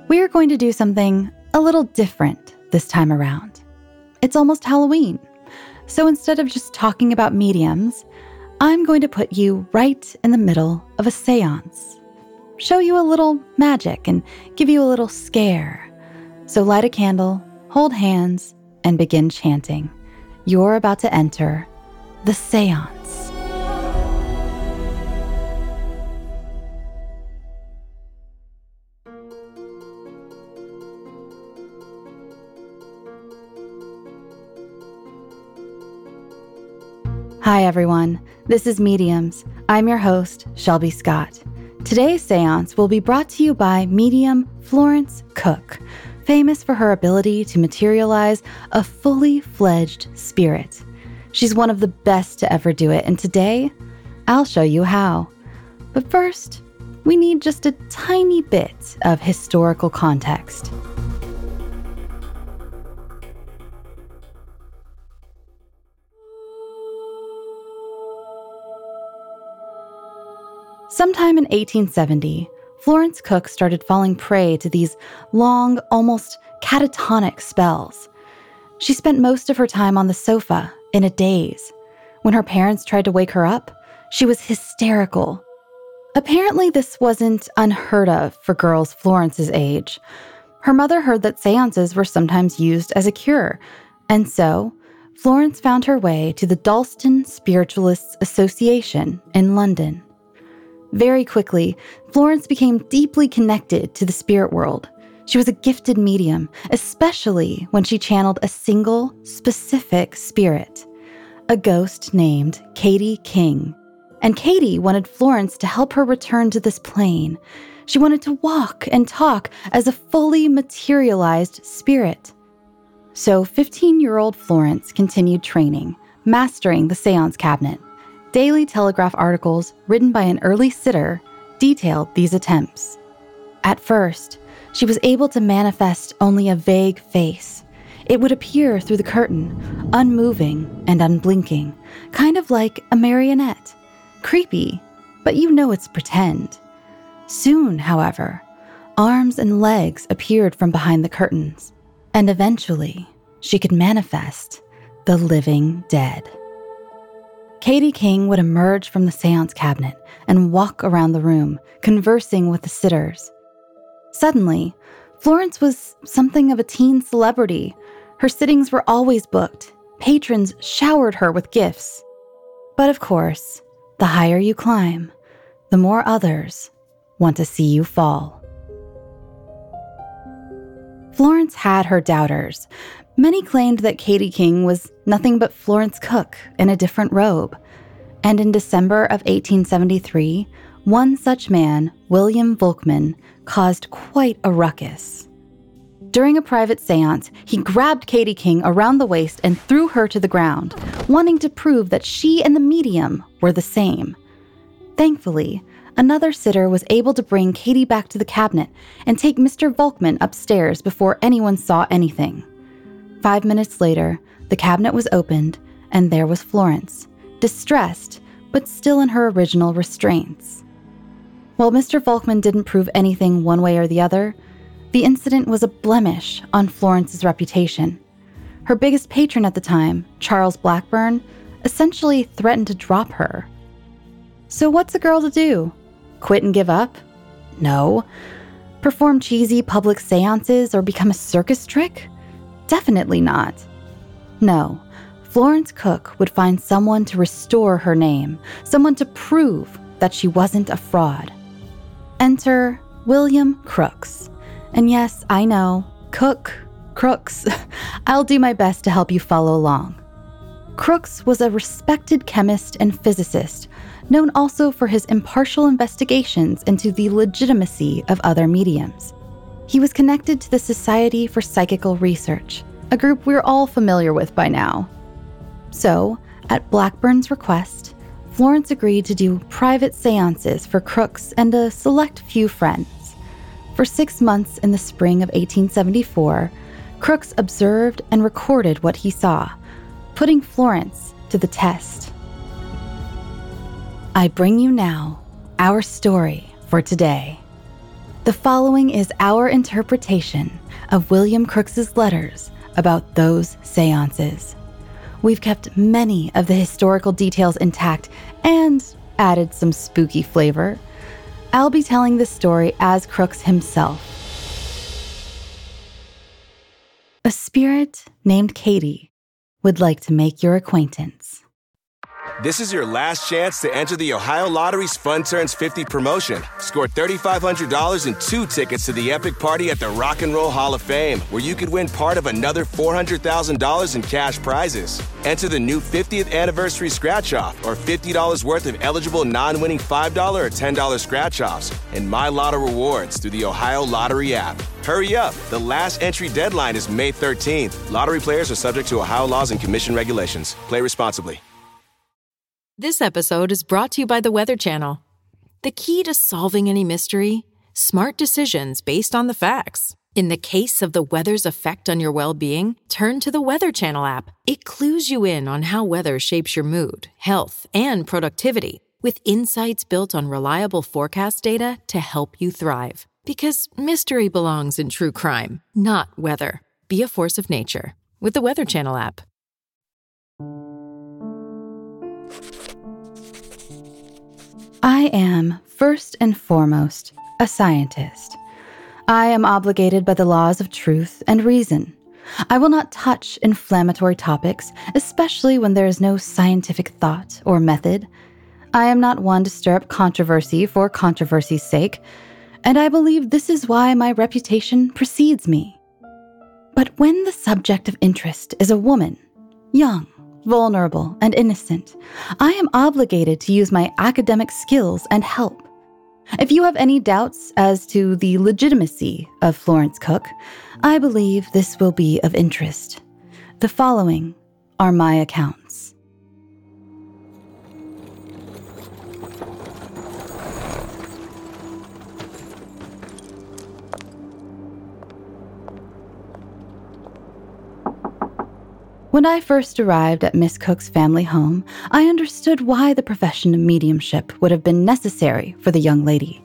We are going to do something a little different this time around. It's almost Halloween, so instead of just talking about mediums, I'm going to put you right in the middle of a seance. Show you a little magic and give you a little scare. So light a candle, hold hands, and begin chanting. You're about to enter the seance. Hi everyone, this is Mediums. I'm your host, Shelby Scott. Today's seance will be brought to you by medium Florence Cook, famous for her ability to materialize a fully fledged spirit. She's one of the best to ever do it, and today, I'll show you how. But first, we need just a tiny bit of historical context. Sometime in 1870, Florence Cook started falling prey to these long, almost catatonic spells. She spent most of her time on the sofa, in a daze. When her parents tried to wake her up, she was hysterical. Apparently, this wasn't unheard of for girls Florence's age. Her mother heard that seances were sometimes used as a cure, and so Florence found her way to the Dalston Spiritualists Association in London. Very quickly, Florence became deeply connected to the spirit world. She was a gifted medium, especially when she channeled a single, specific spirit, a ghost named Katie King. And Katie wanted Florence to help her return to this plane. She wanted to walk and talk as a fully materialized spirit. So 15-year-old Florence continued training, mastering the seance cabinet. Daily Telegraph articles written by an early sitter detailed these attempts. At first, she was able to manifest only a vague face. It would appear through the curtain, unmoving and unblinking, kind of like a marionette. Creepy, but you know it's pretend. Soon, however, arms and legs appeared from behind the curtains, and eventually, she could manifest the living dead. Katie King would emerge from the seance cabinet and walk around the room, conversing with the sitters. Suddenly, Florence was something of a teen celebrity. Her sittings were always booked. Patrons showered her with gifts. But of course, the higher you climb, the more others want to see you fall. Florence had her doubters. Many claimed that Katie King was nothing but Florence Cook in a different robe. And in December of 1873, one such man, William Volkmann, caused quite a ruckus. During a private seance, he grabbed Katie King around the waist and threw her to the ground, wanting to prove that she and the medium were the same. Thankfully, another sitter was able to bring Katie back to the cabinet and take Mr. Volkmann upstairs before anyone saw anything. 5 minutes later, the cabinet was opened, and there was Florence, distressed, but still in her original restraints. While Mr. Volkmann didn't prove anything one way or the other, the incident was a blemish on Florence's reputation. Her biggest patron at the time, Charles Blackburn, essentially threatened to drop her. So what's a girl to do? Quit and give up? No. Perform cheesy public seances or become a circus trick? Definitely not. No, Florence Cook would find someone to restore her name, someone to prove that she wasn't a fraud. Enter William Crookes. And yes, I know, Crookes. I'll do my best to help you follow along. Crookes was a respected chemist and physicist, known also for his impartial investigations into the legitimacy of other mediums. He was connected to the Society for Psychical Research, a group we're all familiar with by now. So, at Blackburn's request, Florence agreed to do private seances for Crookes and a select few friends. For 6 months in the spring of 1874, Crookes observed and recorded what he saw, putting Florence to the test. I bring you now our story for today. The following is our interpretation of William Crookes's letters about those seances. We've kept many of the historical details intact and added some spooky flavor. I'll be telling this story as Crookes himself. A spirit named Katie would like to make your acquaintance. This is your last chance to enter the Ohio Lottery's Fun Turns 50 promotion. Score $3,500 and 2 tickets to the epic party at the Rock and Roll Hall of Fame, where you could win part of another $400,000 in cash prizes. Enter the new 50th anniversary scratch-off or $50 worth of eligible non-winning $5 or $10 scratch-offs and My Lotto rewards through the Ohio Lottery app. Hurry up. The last entry deadline is May 13th. Lottery players are subject to Ohio laws and commission regulations. Play responsibly. This episode is brought to you by the Weather Channel. The key to solving any mystery? Smart decisions based on the facts. In the case of the weather's effect on your well-being, turn to the Weather Channel app. It clues you in on how weather shapes your mood, health, and productivity, with insights built on reliable forecast data to help you thrive. Because mystery belongs in true crime, not weather. Be a force of nature with the Weather Channel app. I am, first and foremost, a scientist. I am obligated by the laws of truth and reason. I will not touch inflammatory topics, especially when there is no scientific thought or method. I am not one to stir up controversy for controversy's sake, and I believe this is why my reputation precedes me. But when the subject of interest is a woman, young, vulnerable, and innocent, I am obligated to use my academic skills and help. If you have any doubts as to the legitimacy of Florence Cook, I believe this will be of interest. The following are my accounts. When I first arrived at Miss Cook's family home, I understood why the profession of mediumship would have been necessary for the young lady.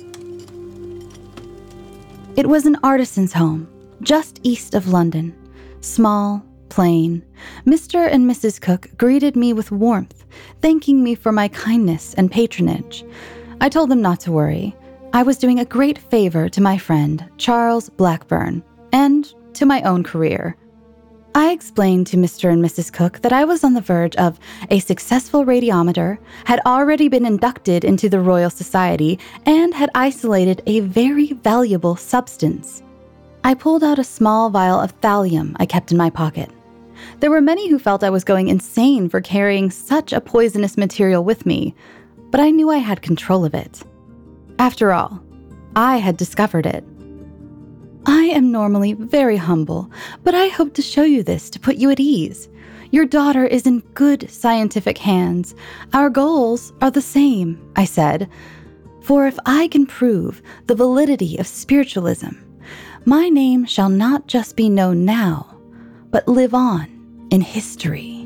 It was an artisan's home, just east of London. Small, plain. Mr. and Mrs. Cook greeted me with warmth, thanking me for my kindness and patronage. I told them not to worry. I was doing a great favor to my friend, Charles Blackburn, and to my own career. I explained to Mr. and Mrs. Cook that I was on the verge of a successful radiometer, had already been inducted into the Royal Society, and had isolated a very valuable substance. I pulled out a small vial of thallium I kept in my pocket. There were many who felt I was going insane for carrying such a poisonous material with me, but I knew I had control of it. After all, I had discovered it. I am normally very humble, but I hope to show you this to put you at ease. Your daughter is in good scientific hands. Our goals are the same, I said. For if I can prove the validity of spiritualism, my name shall not just be known now, but live on in history.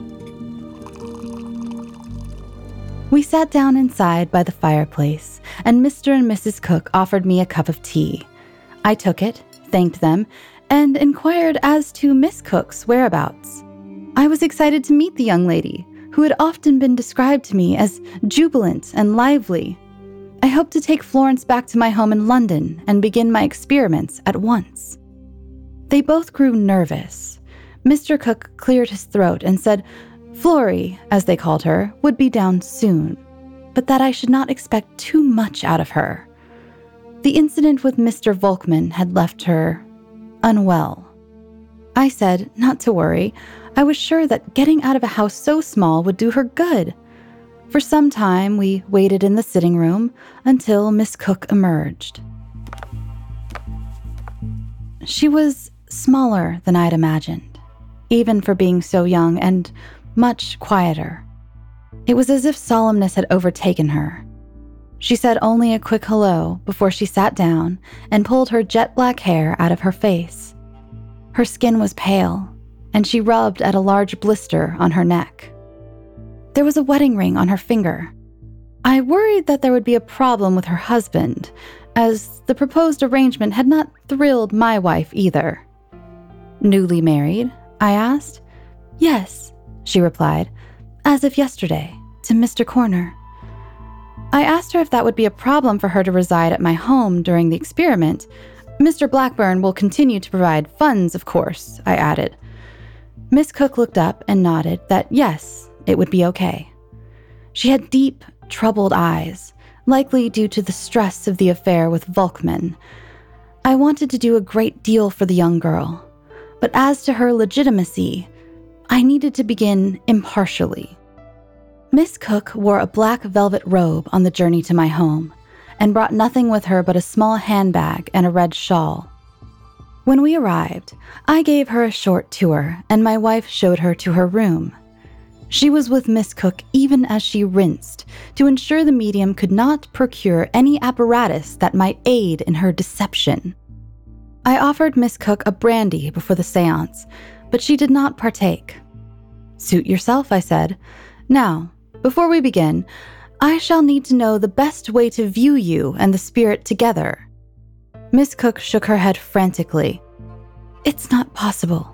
We sat down inside by the fireplace, and Mr. and Mrs. Cook offered me a cup of tea. I took it, thanked them, and inquired as to Miss Cook's whereabouts. I was excited to meet the young lady, who had often been described to me as jubilant and lively. I hoped to take Florence back to my home in London and begin my experiments at once. They both grew nervous. Mr. Cook cleared his throat and said Florrie, as they called her, would be down soon, but that I should not expect too much out of her. The incident with Mr. Volkman had left her unwell. I said not to worry. I was sure that getting out of a house so small would do her good. For some time, we waited in the sitting room until Miss Cook emerged. She was smaller than I'd imagined, even for being so young, and much quieter. It was as if solemnness had overtaken her. She said only a quick hello before she sat down and pulled her jet black hair out of her face. Her skin was pale, and she rubbed at a large blister on her neck. There was a wedding ring on her finger. I worried that there would be a problem with her husband, as the proposed arrangement had not thrilled my wife either. "Newly married?" I asked. "Yes," she replied, "as of yesterday, to Mr. Corner." I asked her if that would be a problem for her to reside at my home during the experiment. "Mr. Blackburn will continue to provide funds, of course," I added. Miss Cook looked up and nodded that yes, it would be okay. She had deep, troubled eyes, likely due to the stress of the affair with Volkman. I wanted to do a great deal for the young girl, but as to her legitimacy, I needed to begin impartially. Miss Cook wore a black velvet robe on the journey to my home, and brought nothing with her but a small handbag and a red shawl. When we arrived, I gave her a short tour, and my wife showed her to her room. She was with Miss Cook even as she rinsed, to ensure the medium could not procure any apparatus that might aid in her deception. I offered Miss Cook a brandy before the seance, but she did not partake. "Suit yourself," I said. "Now, before we begin, I shall need to know the best way to view you and the spirit together." Miss Cook shook her head frantically. "It's not possible."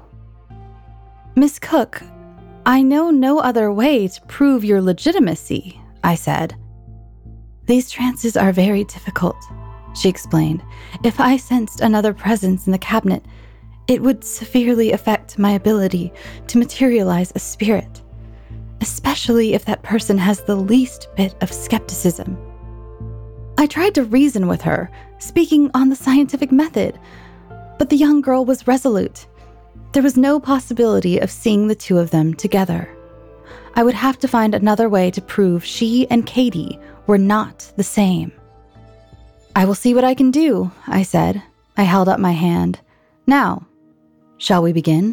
"Miss Cook, I know no other way to prove your legitimacy," I said. "These trances are very difficult," she explained. "If I sensed another presence in the cabinet, it would severely affect my ability to materialize a spirit, especially if that person has the least bit of skepticism." I tried to reason with her, speaking on the scientific method, but the young girl was resolute. There was no possibility of seeing the two of them together. I would have to find another way to prove she and Katie were not the same. "I will see what I can do," I said. I held up my hand. "Now, shall we begin?"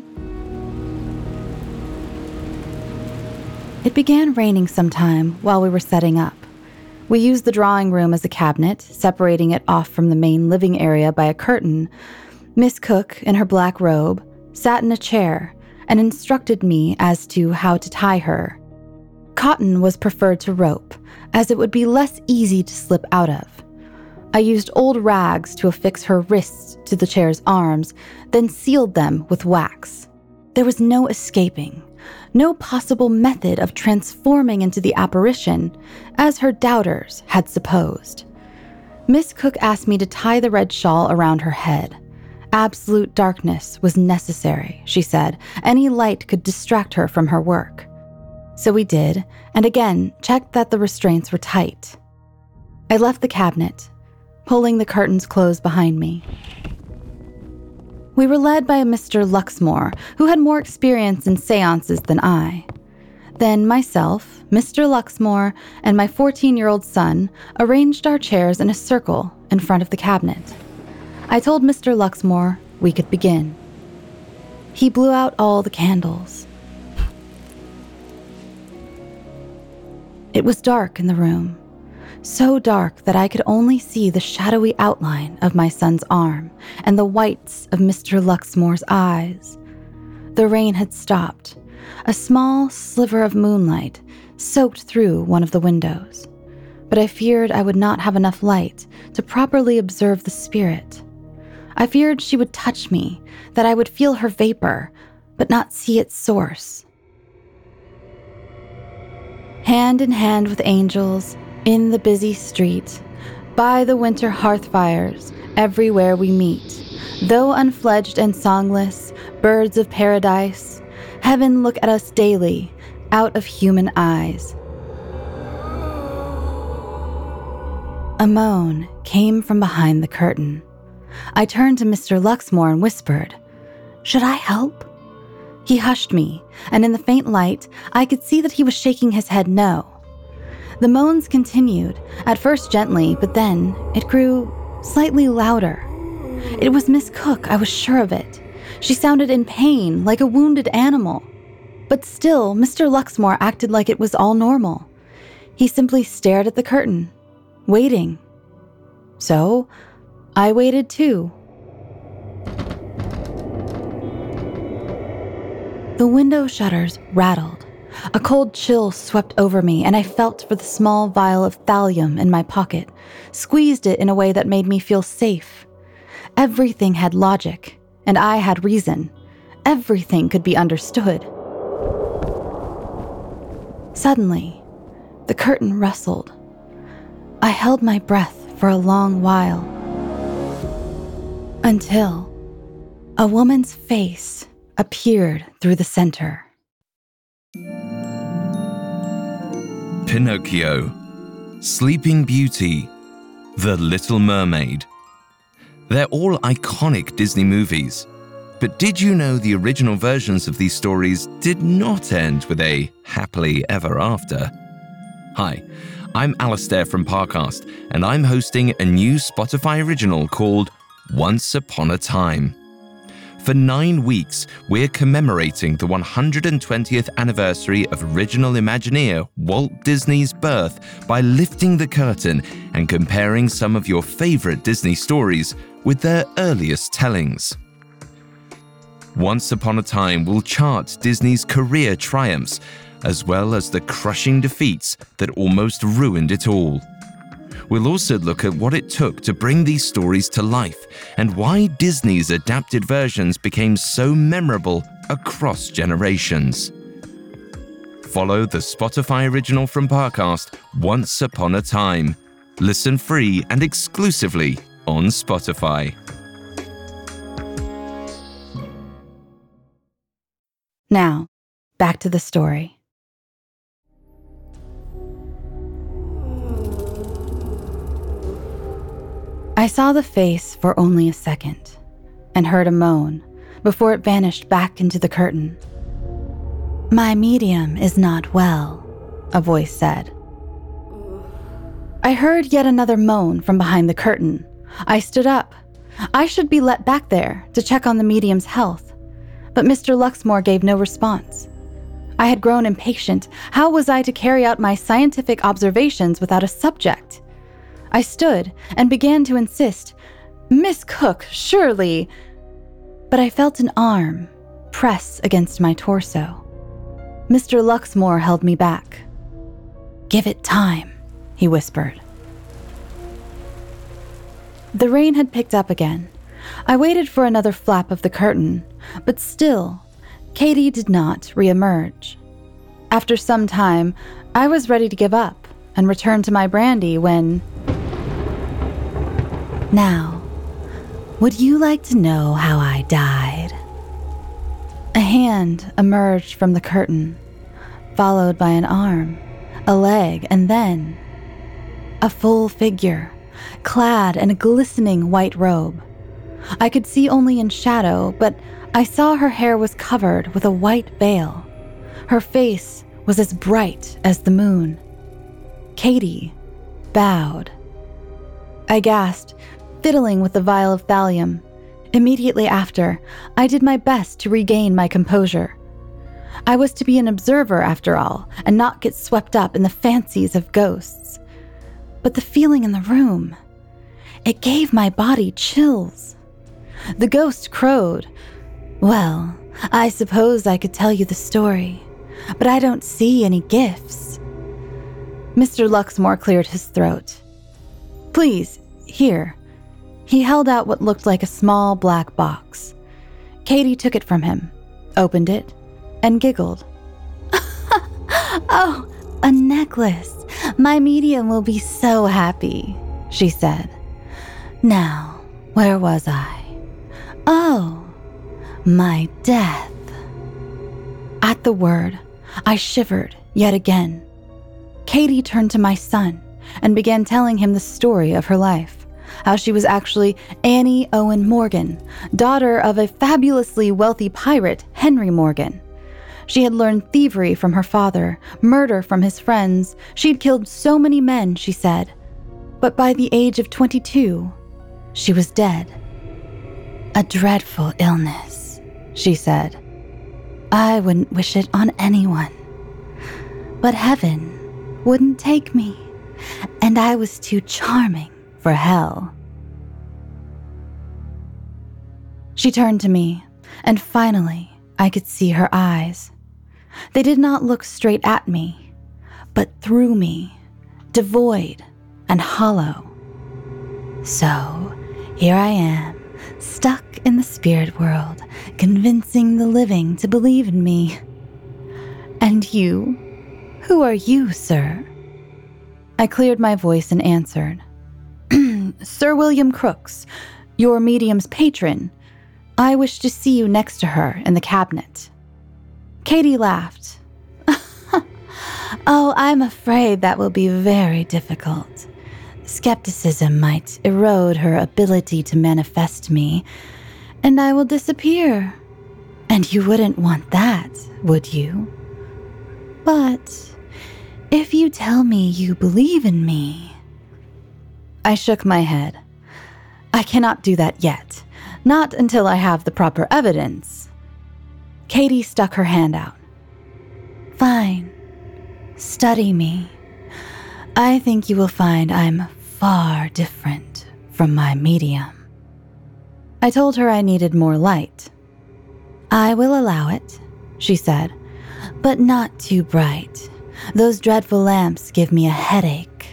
It began raining sometime while we were setting up. We used the drawing room as a cabinet, separating it off from the main living area by a curtain. Miss Cook, in her black robe, sat in a chair and instructed me as to how to tie her. Cotton was preferred to rope, as it would be less easy to slip out of. I used old rags to affix her wrists to the chair's arms, then sealed them with wax. There was no escaping, no possible method of transforming into the apparition, as her doubters had supposed. Miss Cook asked me to tie the red shawl around her head. Absolute darkness was necessary, she said. Any light could distract her from her work. So we did, and again checked that the restraints were tight. I left the cabinet, pulling the curtains closed behind me. We were led by a Mr. Luxmore, who had more experience in seances than I. Then myself, Mr. Luxmore, and my 14-year-old son arranged our chairs in a circle in front of the cabinet. I told Mr. Luxmore we could begin. He blew out all the candles. It was dark in the room, so dark that I could only see the shadowy outline of my son's arm and the whites of Mr. Luxmore's eyes. The rain had stopped. A small sliver of moonlight soaked through one of the windows, but I feared I would not have enough light to properly observe the spirit. I feared she would touch me, that I would feel her vapor, but not see its source. Hand in hand with angels, in the busy street, by the winter hearth fires, everywhere we meet, though unfledged and songless, birds of paradise, heaven look at us daily, out of human eyes. A moan came from behind the curtain. I turned to Mr. Luxmore and whispered, "Should I help?" He hushed me, and in the faint light, I could see that he was shaking his head no. The moans continued, at first gently, but then it grew slightly louder. It was Miss Cook, I was sure of it. She sounded in pain, like a wounded animal. But still, Mr. Luxmore acted like it was all normal. He simply stared at the curtain, waiting. So, I waited too. The window shutters rattled. A cold chill swept over me, and I felt for the small vial of thallium in my pocket, squeezed it in a way that made me feel safe. Everything had logic, and I had reason. Everything could be understood. Suddenly, the curtain rustled. I held my breath for a long while, until a woman's face appeared through the center. Pinocchio, Sleeping Beauty, The Little Mermaid. They're all iconic Disney movies. But did you know the original versions of these stories did not end with a happily ever after? Hi, I'm Alistair from Parcast, and I'm hosting a new Spotify original called Once Upon a Time. For 9 weeks, we're commemorating the 120th anniversary of original Imagineer Walt Disney's birth by lifting the curtain and comparing some of your favorite Disney stories with their earliest tellings. Once Upon a Time will chart Disney's career triumphs, as well as the crushing defeats that almost ruined it all. We'll also look at what it took to bring these stories to life and why Disney's adapted versions became so memorable across generations. Follow the Spotify original from Parcast, Once Upon a Time. Listen free and exclusively on Spotify. Now, back to the story. I saw the face for only a second and heard a moan before it vanished back into the curtain. "My medium is not well," a voice said. I heard yet another moan from behind the curtain. I stood up. I should be let back there to check on the medium's health, but Mr. Luxmore gave no response. I had grown impatient. How was I to carry out my scientific observations without a subject? I stood and began to insist, "Miss Cook, surely..." But I felt an arm press against my torso. Mr. Luxmore held me back. "Give it time," he whispered. The rain had picked up again. I waited for another flap of the curtain, but still, Katie did not reemerge. After some time, I was ready to give up and return to my brandy when... "Now, would you like to know how I died?" A hand emerged from the curtain, followed by an arm, a leg, and then a full figure, clad in a glistening white robe. I could see only in shadow, but I saw her hair was covered with a white veil. Her face was as bright as the moon. Katie bowed. I gasped, fiddling with the vial of thallium. Immediately after, I did my best to regain my composure. I was to be an observer after all, and not get swept up in the fancies of ghosts. But the feeling in the room, it gave my body chills. The ghost crowed. "Well, I suppose I could tell you the story, but I don't see any gifts." Mr. Luxmore cleared his throat. "Please, here." He held out what looked like a small black box. Katie took it from him, opened it, and giggled. "Oh, a necklace. My medium will be so happy," she said. "Now, where was I? Oh, my death." At the word, I shivered yet again. Katie turned to my son and began telling him the story of her life. How she was actually Annie Owen Morgan, daughter of a fabulously wealthy pirate, Henry Morgan. She had learned thievery from her father, murder from his friends. She'd killed so many men, she said. But by the age of 22, she was dead. "A dreadful illness," she said. "I wouldn't wish it on anyone. But heaven wouldn't take me, and I was too charming for hell." She turned to me, and finally I could see her eyes. They did not look straight at me, but through me, devoid and hollow. So, here I am, stuck in the spirit world, convincing the living to believe in me. And you? Who are you, sir? I cleared my voice and answered. Sir William Crooks, your medium's patron. I wish to see you next to her in the cabinet. Katie laughed. Oh, I'm afraid that will be very difficult. Skepticism might erode her ability to manifest me, and I will disappear. And you wouldn't want that, would you? But if you tell me you believe in me... I shook my head. I cannot do that yet, not until I have the proper evidence. Katie stuck her hand out. Fine. Study me. I think you will find I'm far different from my medium. I told her I needed more light. I will allow it, she said, but not too bright. Those dreadful lamps give me a headache.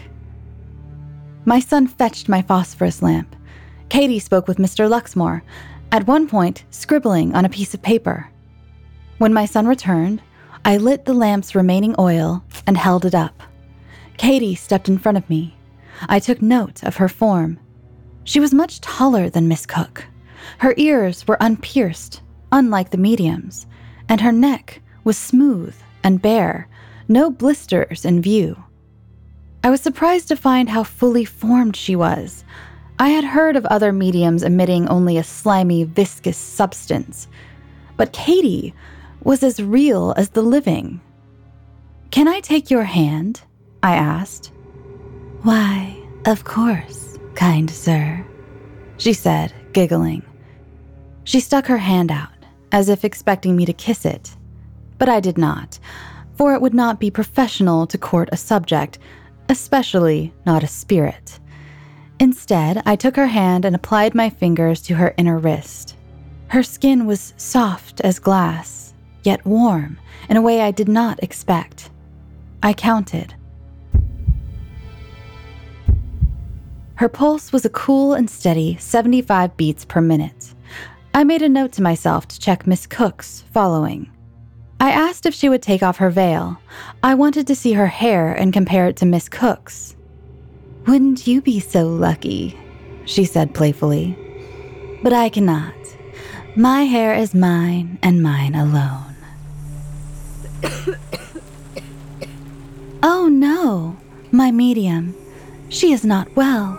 My son fetched my phosphorus lamp. Katie spoke with Mr. Luxmore, at one point scribbling on a piece of paper. When my son returned, I lit the lamp's remaining oil and held it up. Katie stepped in front of me. I took note of her form. She was much taller than Miss Cook. Her ears were unpierced, unlike the medium's, and her neck was smooth and bare, no blisters in view. I was surprised to find how fully formed she was. I had heard of other mediums emitting only a slimy, viscous substance, but Katie was as real as the living. Can I take your hand? I asked. Why, of course, kind sir, she said, giggling. She stuck her hand out, as if expecting me to kiss it, but I did not, for it would not be professional to court a subject, especially not a spirit. Instead, I took her hand and applied my fingers to her inner wrist. Her skin was soft as glass, yet warm in a way I did not expect. I counted. Her pulse was a cool and steady 75 beats per minute. I made a note to myself to check Miss Cook's following. I asked if she would take off her veil. I wanted to see her hair and compare it to Miss Cook's. Wouldn't you be so lucky? She said playfully. But I cannot. My hair is mine and mine alone. Oh no, my medium. She is not well.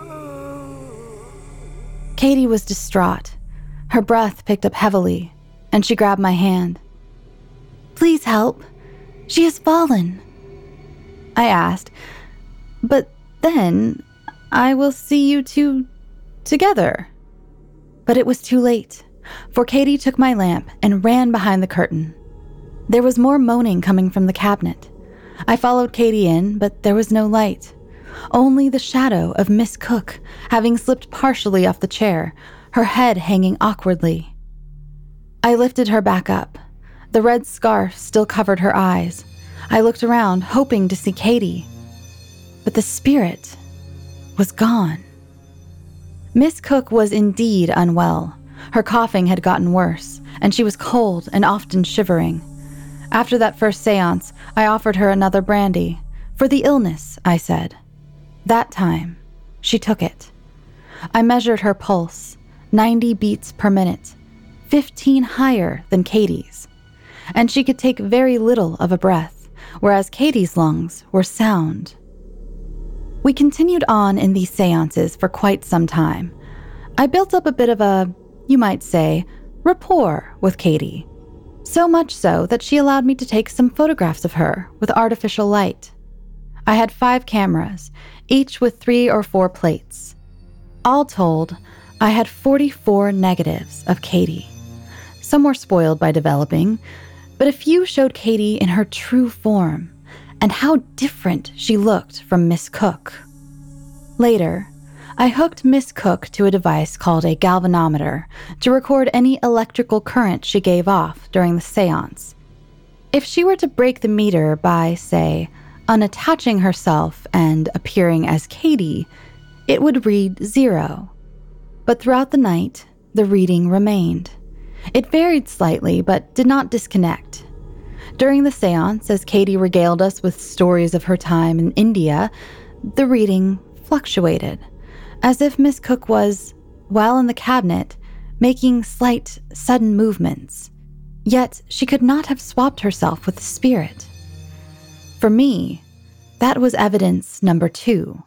Katie was distraught. Her breath picked up heavily, and she grabbed my hand. Please help. She has fallen. I asked, but then I will see you two together. But it was too late, for Katie took my lamp and ran behind the curtain. There was more moaning coming from the cabinet. I followed Katie in, but there was no light. Only the shadow of Miss Cook, having slipped partially off the chair, her head hanging awkwardly. I lifted her back up. The red scarf still covered her eyes. I looked around, hoping to see Katie. But the spirit was gone. Miss Cook was indeed unwell. Her coughing had gotten worse, and she was cold and often shivering. After that first seance, I offered her another brandy. For the illness, I said. That time, she took it. I measured her pulse, 90 beats per minute, 15 higher than Katie's. And she could take very little of a breath, whereas Katie's lungs were sound. We continued on in these seances for quite some time. I built up a bit of a, you might say, rapport with Katie. So much so that she allowed me to take some photographs of her with artificial light. I had 5 cameras, each with 3 or 4 plates. All told, I had 44 negatives of Katie. Some were spoiled by developing, but a few showed Katie in her true form and how different she looked from Miss Cook. Later, I hooked Miss Cook to a device called a galvanometer to record any electrical current she gave off during the seance. If she were to break the meter by, say, unattaching herself and appearing as Katie, it would read 0. But throughout the night, the reading remained. It varied slightly, but did not disconnect. During the seance, as Katie regaled us with stories of her time in India, the reading fluctuated, as if Miss Cook was, while in the cabinet, making slight, sudden movements. Yet she could not have swapped herself with the spirit. For me, that was evidence number 2.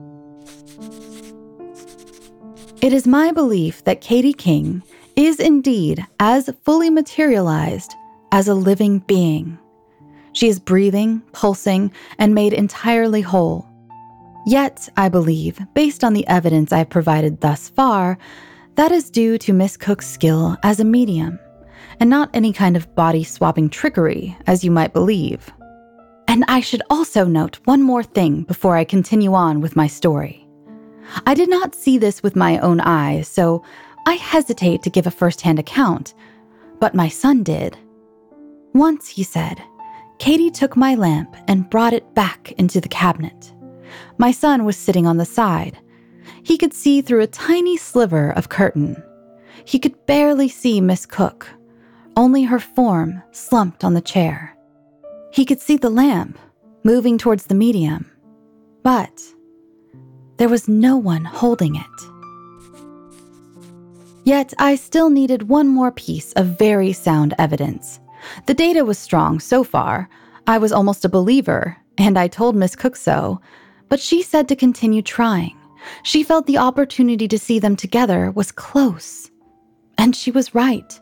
It is my belief that Katie King is indeed as fully materialized as a living being. She is breathing, pulsing, and made entirely whole. Yet, I believe, based on the evidence I've provided thus far, that is due to Miss Cook's skill as a medium, and not any kind of body-swapping trickery, as you might believe. And I should also note one more thing before I continue on with my story. I did not see this with my own eyes, so I hesitate to give a first-hand account, but my son did. Once, he said, Katie took my lamp and brought it back into the cabinet. My son was sitting on the side. He could see through a tiny sliver of curtain. He could barely see Miss Cook, only her form slumped on the chair. He could see the lamp moving towards the medium, but there was no one holding it. Yet I still needed one more piece of very sound evidence. The data was strong so far. I was almost a believer, and I told Miss Cook so, but she said to continue trying. She felt the opportunity to see them together was close, and she was right.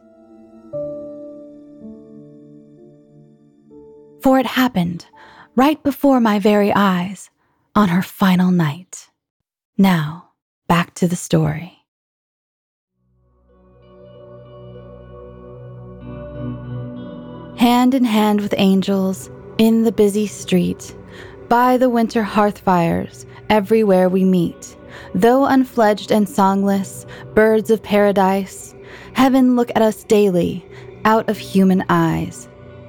For it happened right before my very eyes on her final night. Now, back to the story. Hand in hand with angels, in the busy street, by the winter hearth fires, everywhere we meet, though unfledged and songless, birds of paradise, heaven look at us daily, out of human eyes.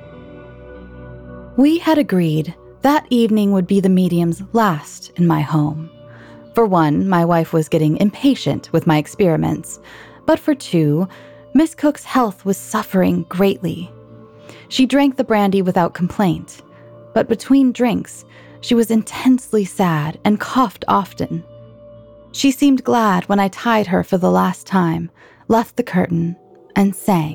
We had agreed that evening would be the medium's last in my home. For one, my wife was getting impatient with my experiments, but for two, Miss Cook's health was suffering greatly. She drank the brandy without complaint, but between drinks, she was intensely sad and coughed often. She seemed glad when I tied her for the last time, left the curtain, and sang.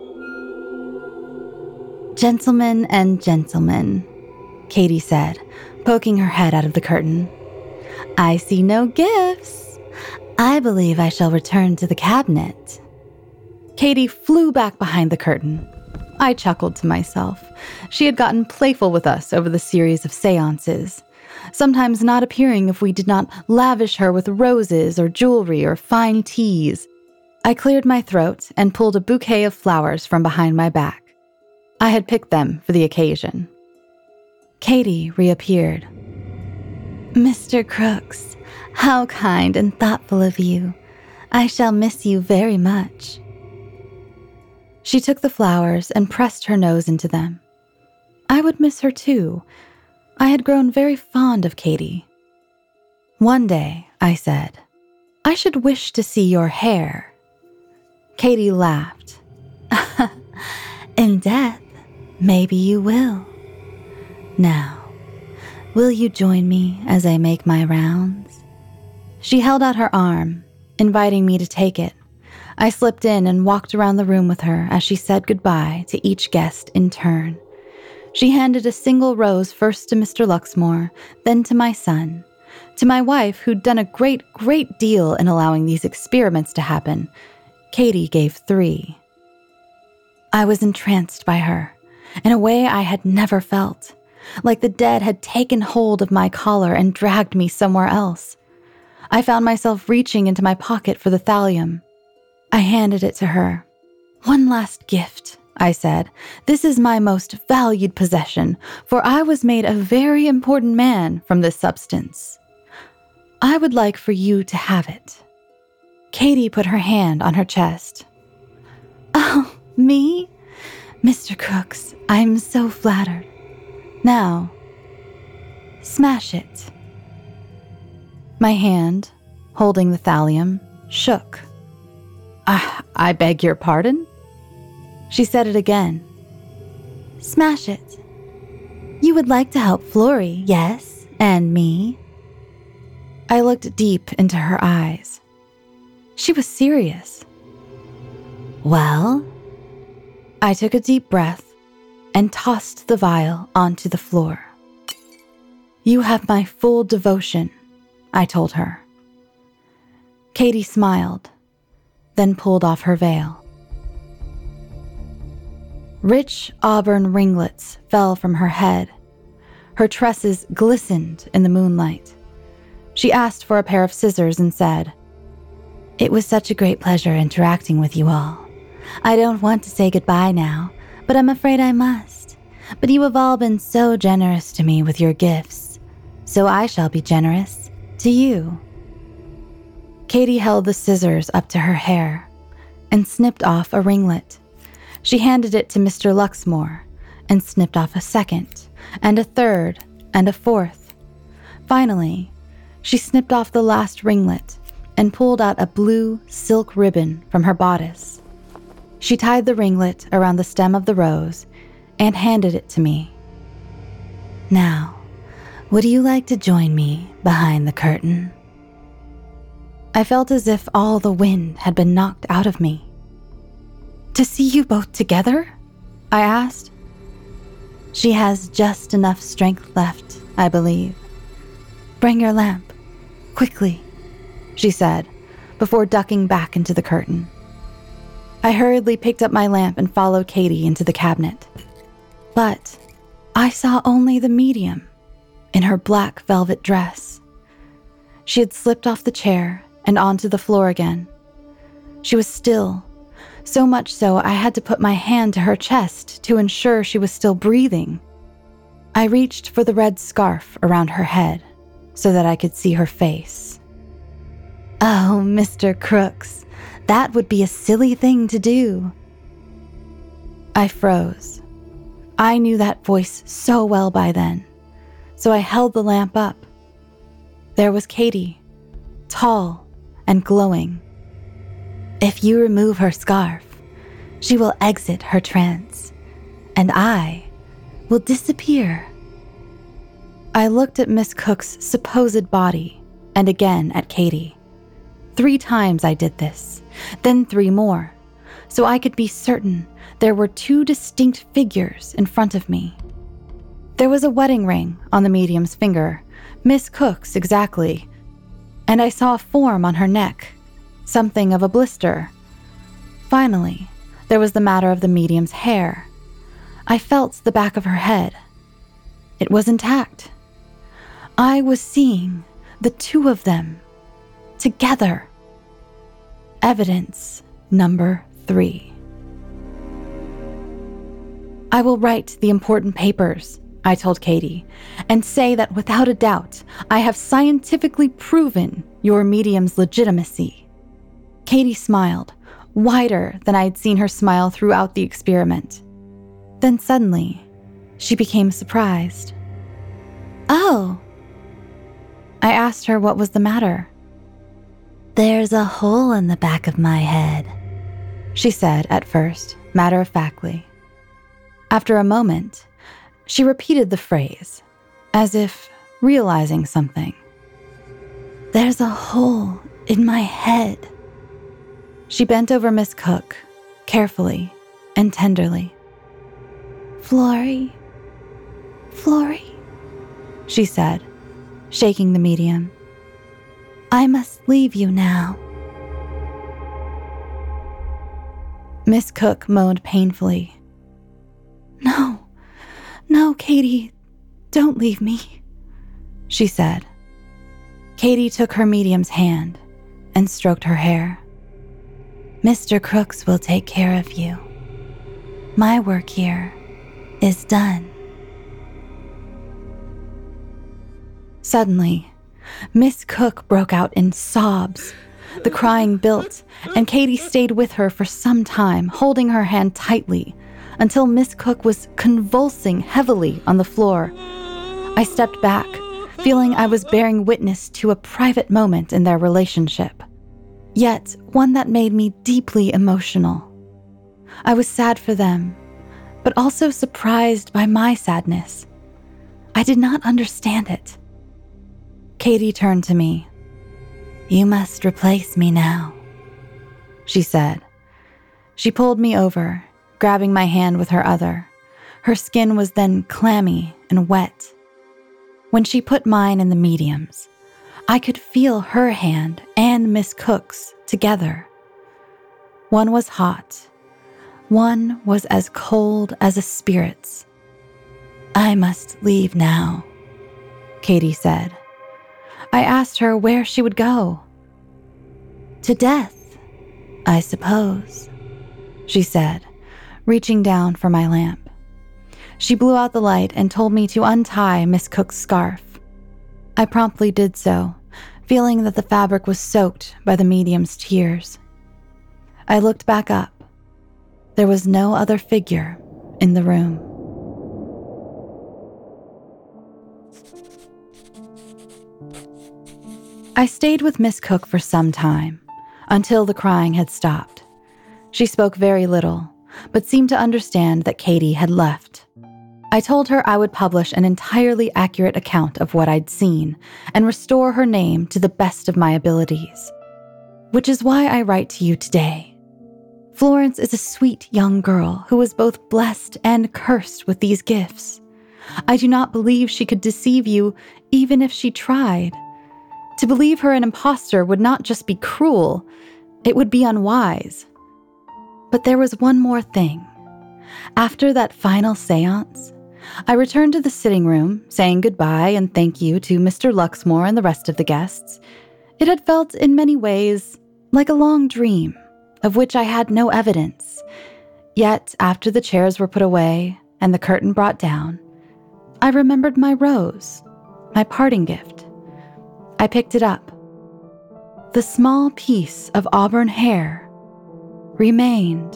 "Gentlemen and gentlemen," Katie said, poking her head out of the curtain. "I see no gifts. I believe I shall return to the cabinet." Katie flew back behind the curtain. I chuckled to myself. She had gotten playful with us over the series of seances, sometimes not appearing if we did not lavish her with roses or jewelry or fine teas. I cleared my throat and pulled a bouquet of flowers from behind my back. I had picked them for the occasion. Katie reappeared. "Mr. Crooks, how kind and thoughtful of you. I shall miss you very much." She took the flowers and pressed her nose into them. I would miss her too. I had grown very fond of Katie. "One day," I said, "I should wish to see your hair." Katie laughed. "In death, maybe you will. Now, will you join me as I make my rounds?" She held out her arm, inviting me to take it. I slipped in and walked around the room with her as she said goodbye to each guest in turn. She handed a single rose first to Mr. Luxmore, then to my son. To my wife, who'd done a great deal in allowing these experiments to happen, Katie gave 3. I was entranced by her, in a way I had never felt, like the dead had taken hold of my collar and dragged me somewhere else. I found myself reaching into my pocket for the thallium. I handed it to her. "One last gift," I said. "This is my most valued possession, for I was made a very important man from this substance. I would like for you to have it." Katie put her hand on her chest. "Oh, me? Mr. Crooks, I'm so flattered. Now, smash it. My hand, holding the thallium, shook. I beg your pardon? She said it again. Smash it. You would like to help Florrie, yes, and me. I looked deep into her eyes. She was serious. Well? I took a deep breath and tossed the vial onto the floor. You have my full devotion, I told her. Katie smiled, then pulled off her veil. Rich auburn ringlets fell from her head. Her tresses glistened in the moonlight. She asked for a pair of scissors and said, "It was such a great pleasure interacting with you all. I don't want to say goodbye now, but I'm afraid I must. But you have all been so generous to me with your gifts, so I shall be generous to you." Katie held the scissors up to her hair and snipped off a ringlet. She handed it to Mr. Luxmore and snipped off a second, and a third, and a fourth. Finally, she snipped off the last ringlet and pulled out a blue silk ribbon from her bodice. She tied the ringlet around the stem of the rose and handed it to me. Now, would you like to join me behind the curtain? I felt as if all the wind had been knocked out of me. To see you both together? I asked. She has just enough strength left, I believe. Bring your lamp, quickly, she said, before ducking back into the curtain. I hurriedly picked up my lamp and followed Katie into the cabinet. But I saw only the medium in her black velvet dress. She had slipped off the chair and onto the floor again. She was still, so much so I had to put my hand to her chest to ensure she was still breathing. I reached for the red scarf around her head so that I could see her face. Oh, Mr. Crooks, that would be a silly thing to do. I froze. I knew that voice so well by then, so I held the lamp up. There was Katie, tall and glowing. If you remove her scarf, she will exit her trance, and I will disappear. I looked at Miss Cook's supposed body and again at Katie. 3 times I did this, then 3 more, so I could be certain there were 2 distinct figures in front of me. There was a wedding ring on the medium's finger, Miss Cook's exactly, and I saw a form on her neck, something of a blister. Finally, there was the matter of the medium's hair. I felt the back of her head. It was intact. I was seeing the 2 of them together. Evidence number 3. I will write the important papers, I told Katie, and say that without a doubt, I have scientifically proven your medium's legitimacy. Katie smiled, wider than I had seen her smile throughout the experiment. Then suddenly, she became surprised. Oh! I asked her what was the matter. There's a hole in the back of my head, she said at first, matter-of-factly. After a moment, she repeated the phrase, as if realizing something. There's a hole in my head. She bent over Miss Cook, carefully and tenderly. Florrie, she said, shaking the medium. I must leave you now. Miss Cook moaned painfully. No, Katie, don't leave me, she said. Katie took her medium's hand and stroked her hair. Mr. Crooks will take care of you. My work here is done. Suddenly, Miss Cook broke out in sobs. The crying built, and Katie stayed with her for some time, holding her hand tightly, until Miss Cook was convulsing heavily on the floor. I stepped back, feeling I was bearing witness to a private moment in their relationship, yet one that made me deeply emotional. I was sad for them, but also surprised by my sadness. I did not understand it. Katie turned to me. "You must replace me now," she said. She pulled me over, grabbing my hand with her other. Her skin was then clammy and wet. When she put mine in the medium's, I could feel her hand and Miss Cook's together. One was hot. One was as cold as a spirit's. "I must leave now," Katie said. I asked her where she would go. "To death, I suppose," she said, reaching down for my lamp. She blew out the light and told me to untie Miss Cook's scarf. I promptly did so, feeling that the fabric was soaked by the medium's tears. I looked back up. There was no other figure in the room. I stayed with Miss Cook for some time, until the crying had stopped. She spoke very little, but seemed to understand that Katie had left. I told her I would publish an entirely accurate account of what I'd seen and restore her name to the best of my abilities. Which is why I write to you today. Florence is a sweet young girl who was both blessed and cursed with these gifts. I do not believe she could deceive you even if she tried. To believe her an imposter would not just be cruel, it would be unwise. But there was one more thing. After that final seance, I returned to the sitting room, saying goodbye and thank you to Mr. Luxmore and the rest of the guests. It had felt in many ways like a long dream, of which I had no evidence. Yet, after the chairs were put away and the curtain brought down, I remembered my rose, my parting gift. I picked it up. The small piece of auburn hair remained.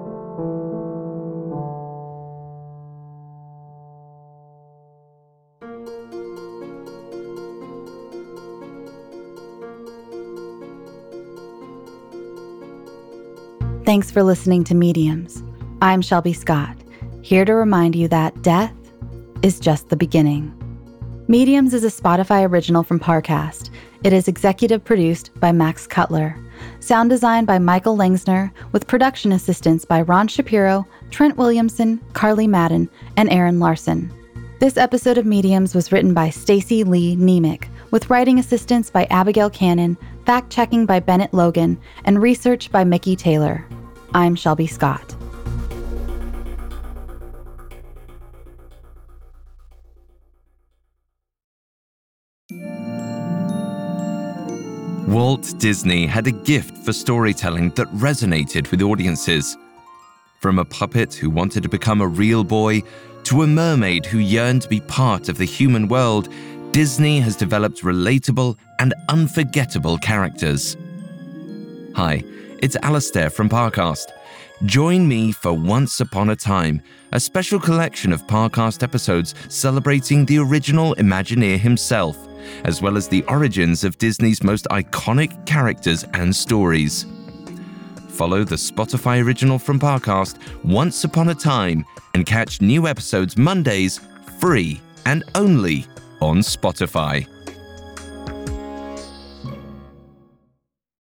Thanks for listening to Mediums. I'm Shelby Scott, here to remind you that death is just the beginning. Mediums is a Spotify original from Parcast. It is executive produced by Max Cutler. Sound design by Michael Lengsner, with production assistance by Ron Shapiro, Trent Williamson, Carly Madden, and Aaron Larson. This episode of Mediums was written by Stacey Lee Nemec, with writing assistance by Abigail Cannon, fact-checking by Bennett Logan, and research by Mickey Taylor. I'm Shelby Scott. Walt Disney had a gift for storytelling that resonated with audiences. From a puppet who wanted to become a real boy to a mermaid who yearned to be part of the human world, Disney has developed relatable and unforgettable characters. Hi, it's Alistair from Parcast. Join me for Once Upon a Time, a special collection of Parcast episodes celebrating the original Imagineer himself, as well as the origins of Disney's most iconic characters and stories. Follow the Spotify original from Parcast, Once Upon a Time, and catch new episodes Mondays, free and only on Spotify.